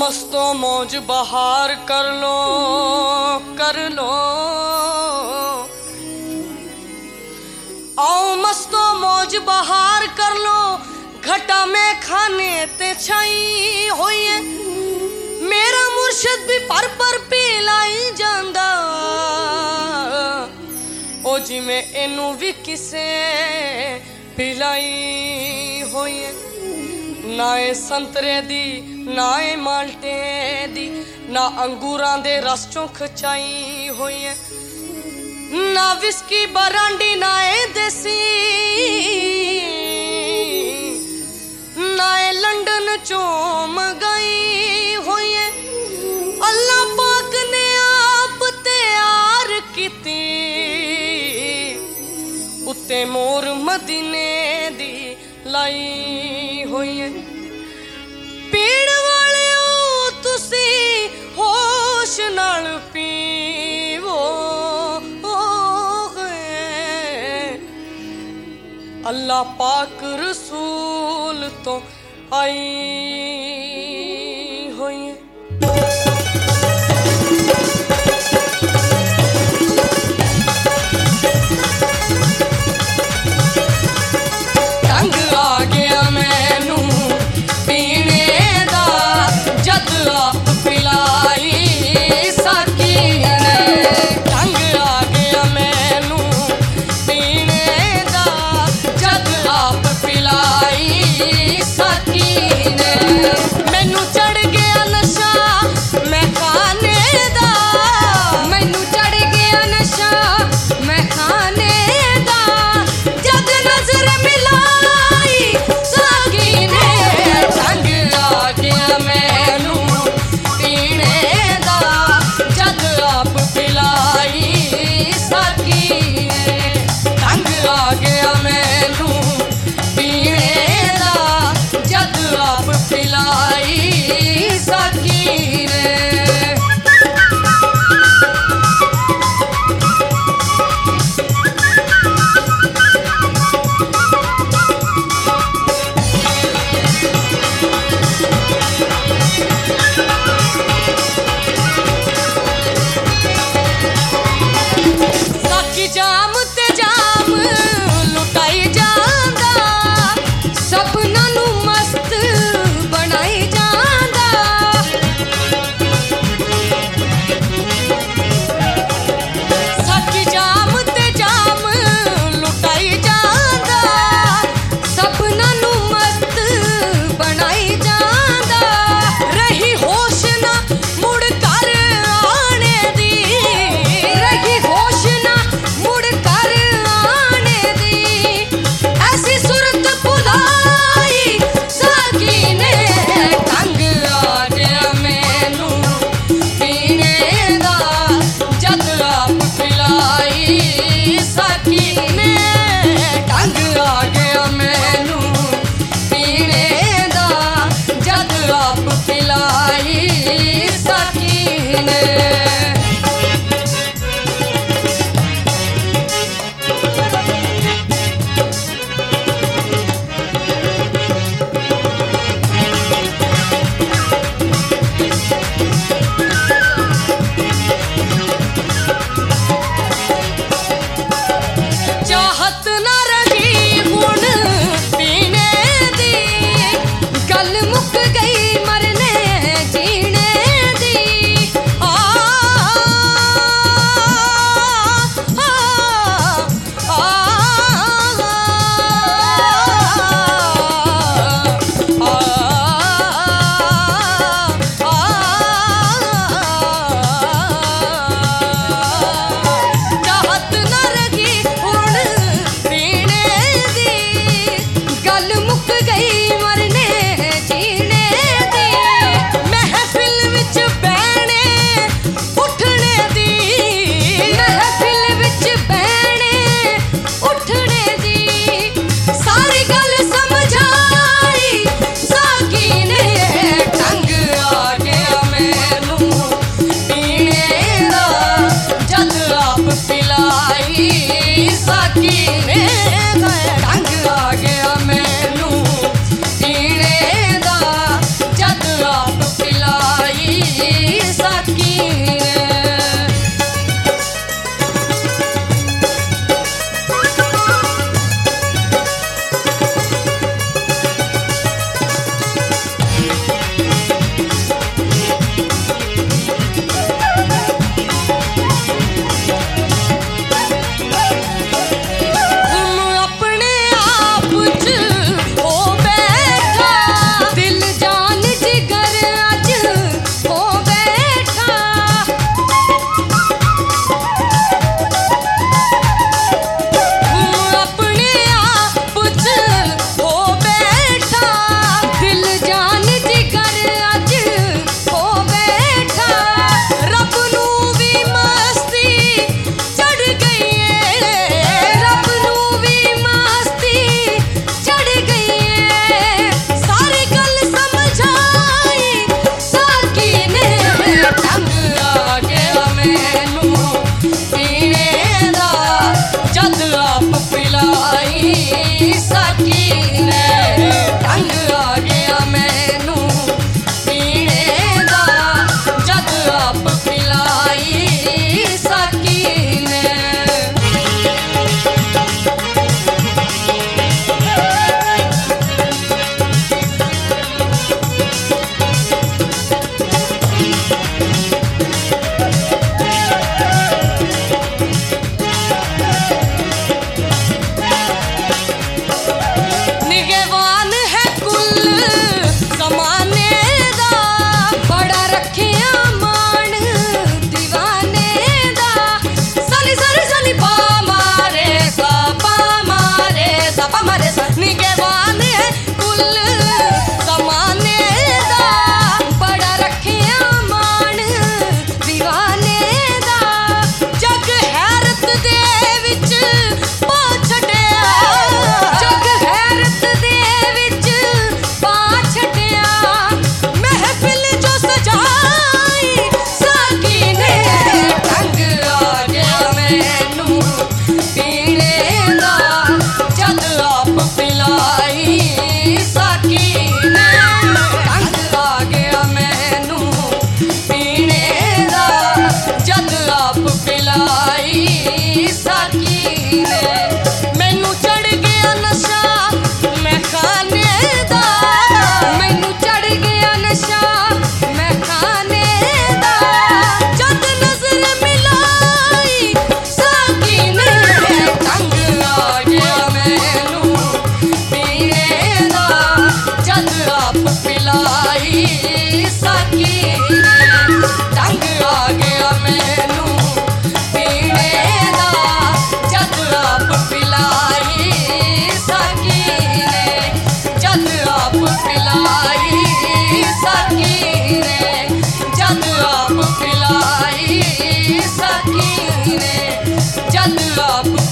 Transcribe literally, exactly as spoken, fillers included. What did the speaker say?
मस्तो मौज बहार कर लो कर लो, आओ मस्तो मौज बहार कर लो। घटा में खाने ते छाई होई है, मेरा मुर्शद भी पर पर पिलाई जांदा। ओ जी में इनू भी किसे पिलाई होई है, ना ए संतरे दी ना ए माल्टे दी, ना अंगूरां दे रस चों खचाई होई है, ना विस्की बरांडी ना ए देसी, ना ए लंडन चों मंगाई होई है। अल्लाह पाक ने आप तैयार कीती, उत्ते मोर मदीने दी लाई होई है। पीण वालिओ तुसी होश नाल पीवो, अल्लाह पाक रसूल तो आई होई है। गल मुक गई मरने जीने पिलाई सकी ढंग आ गया मैनू पीने दा जद आप पिलाई सकी जद आप पिलाई सकी जद आप पिलाई सकी जद आप